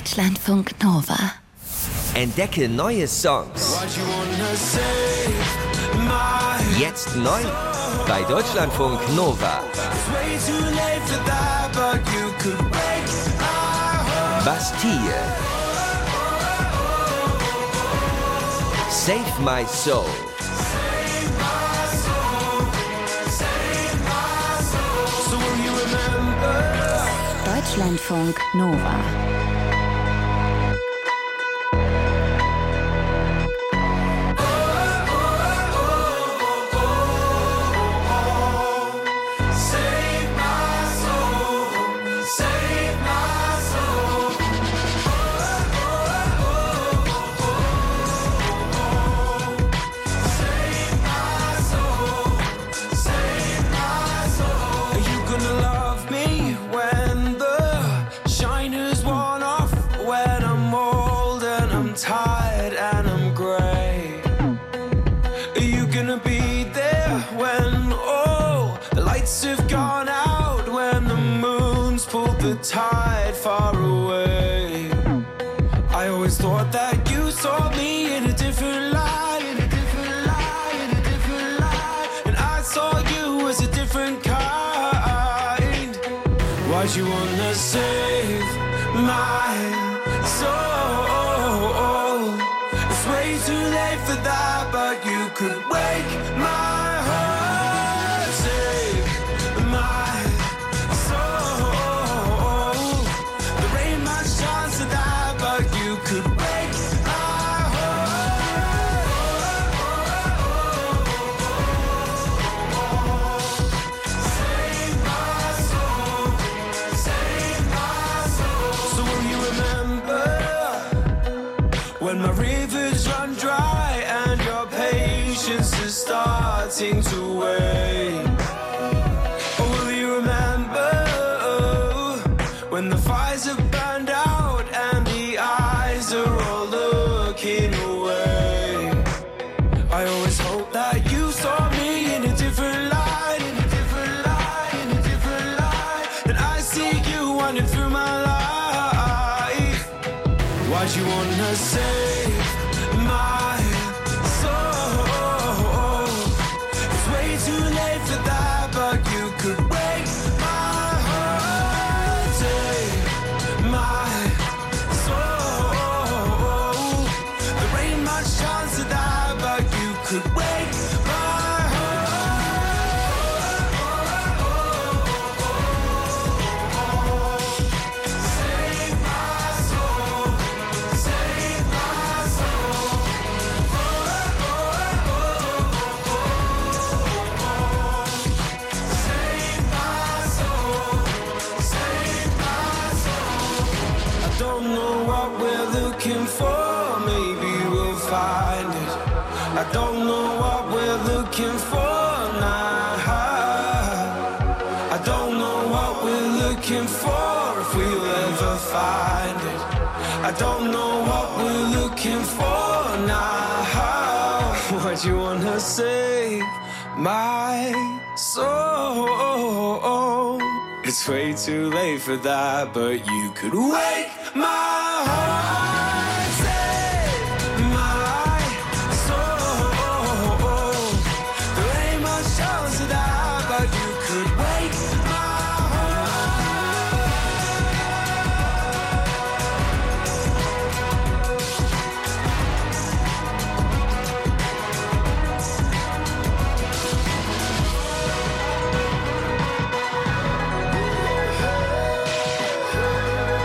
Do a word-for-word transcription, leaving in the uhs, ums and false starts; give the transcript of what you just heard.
Deutschlandfunk Nova. Entdecke neue Songs. Jetzt neu bei Deutschlandfunk Nova. Bastille. Save My Soul. Deutschlandfunk Nova. Tide far away. I always thought that you saw me in a different light, in a different light, in a different light, and I saw you as a different kind. Why'd you wanna save my soul? It's way too late for that, but you could wake my heart, save my when my rivers run dry and your patience is starting to wane. Oh, will you remember when the fires have burned out and the eyes are all looking away? I always hope that you saw me in a different light, in a different light, in a different light, and I see you running through my life. Why'd you wanna save my soul? It's way too late for that, but you could wake my heart, save my soul. There ain't much chance of that, but you could wake my for, maybe we'll find it. I don't know what we're looking for now. I don't know what we're looking for, if we'll ever find it. I don't know what we're looking for now. What you wanna save my soul? It's way too late for that, but you could wake my heart.